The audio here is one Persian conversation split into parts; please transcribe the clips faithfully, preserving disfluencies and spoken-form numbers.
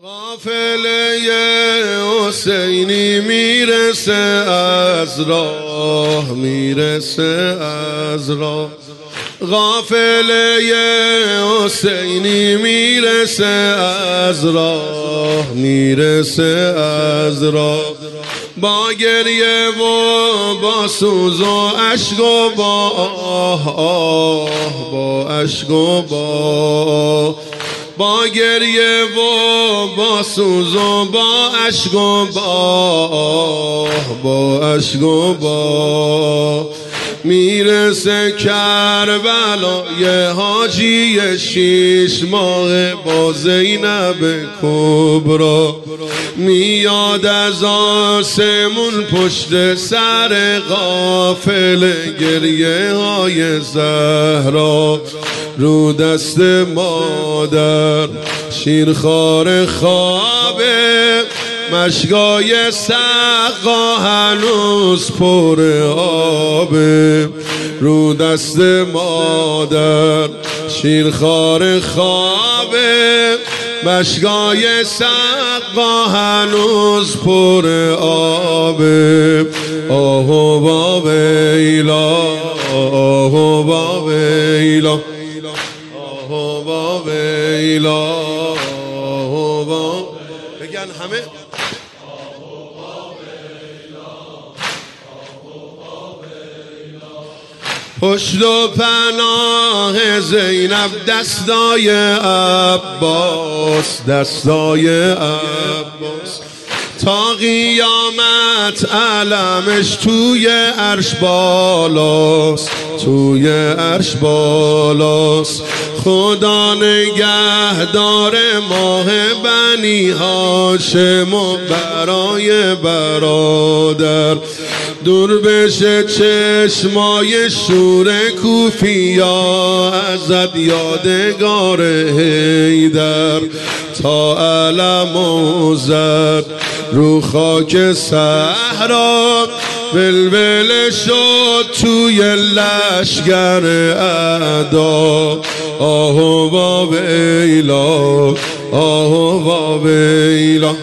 قافله حسینی میرسه از راه، میرسه از راه. قافله حسینی میرسه از راه، میرسه از راه. با گریه و با سوز و عشق و با آه آه، با عشق و با با گریه و با سوز و با عشق و با با عشق و با میرسه کربلای حاجی شیش ماه با زینب کبرا. میاد از آسمون پشت سر قافله گریه های زهرا. رو دست مادر شیرخوار خوابه، مشگای سقا هنوز پر آبه. رو دست مادر شیرخوار خوابه، مشگای سقا هنوز پر آبه. آهو با ویلا، آهو با ویلا، آهو با ویلا، آهو با بگن همه پشت و پناه زینب دستای عباس، دستای عباس. تا قیامت علمش توی عرش بالاست، توی عرش بالاست. خدا نگهدار ماه بنی هاشم و برای برادر. دور بشه چشمای شور کوفیا ازت یادگار حیدر. تا علم و زد رو خاک صحرا، بلبل شد توی لشگر اعدا. آهو با ویلا، آهو با ویلا.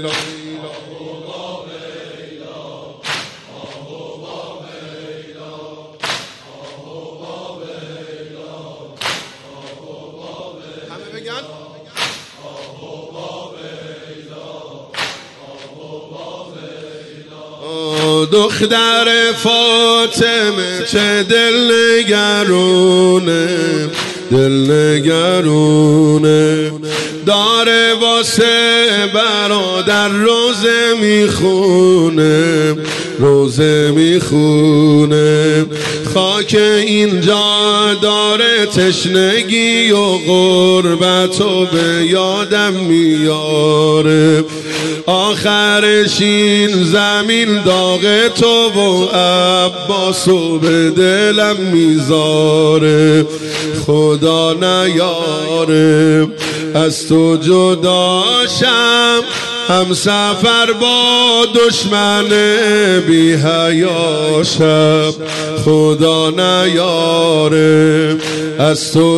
دختر فاطمه چه دل نگرونه، دل نگرونه. داره واسه برادر روزه میخونه، روزه میخونه. خاک اینجا داره تشنگی و غربت و به یادم میاره. آخرش این زمین داغ تو و عباس و به دلم میذاره. خدا نیاره از تو جداشم، هم سفر با دشمن بی حیاشم. خدا نیاره از تو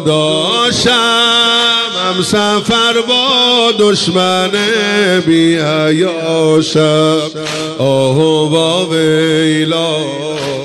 جداشم، هم سفر با دشمن بی حیاشم. آهو با ویلا.